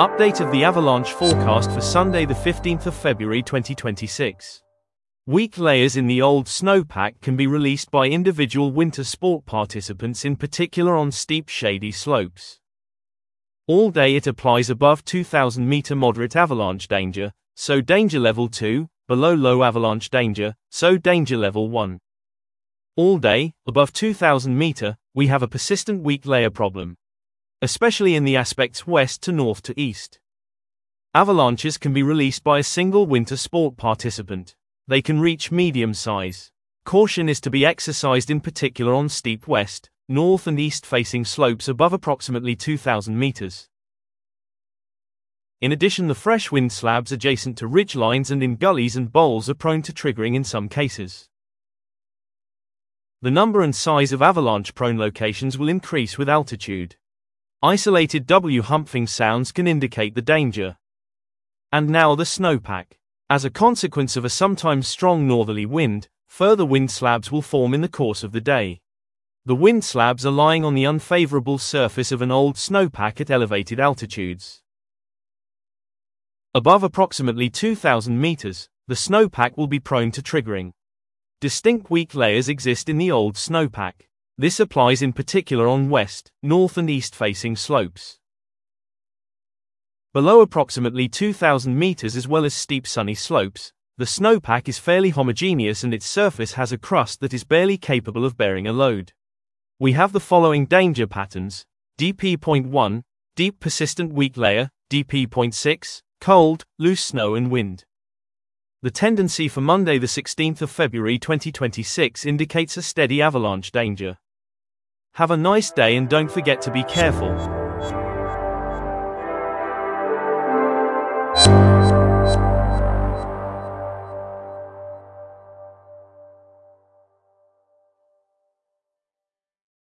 Update of the avalanche forecast for Sunday the 15th of February 2026. Weak layers in the old snowpack can be released by individual winter sport participants, in particular on steep shady slopes. All day it applies above 2,000 meter moderate avalanche danger, so danger level 2, below low avalanche danger, so danger level 1. All day, above 2,000 meter, we have a persistent weak layer problem, especially in the aspects west to north to east. Avalanches can be released by a single winter sport participant. They can reach medium size. Caution is to be exercised in particular on steep west, north and east facing slopes above approximately 2,000 meters. In addition, the fresh wind slabs adjacent to ridge lines and in gullies and bowls are prone to triggering in some cases. The number and size of avalanche-prone locations will increase with altitude. Isolated humping sounds can indicate the danger. And now the snowpack. As a consequence of a sometimes strong northerly wind, further wind slabs will form in the course of the day. The wind slabs are lying on the unfavorable surface of an old snowpack at elevated altitudes. Above approximately 2,000 meters, the snowpack will be prone to triggering. Distinct weak layers exist in the old snowpack. This applies in particular on west, north and east facing slopes. Below approximately 2,000 meters as well as steep sunny slopes, the snowpack is fairly homogeneous and its surface has a crust that is barely capable of bearing a load. We have the following danger patterns: DP.1, deep persistent weak layer; DP.6, cold, loose snow and wind. The tendency for Monday the 16th of February 2026 indicates a steady avalanche danger. Have a nice day and don't forget to be careful.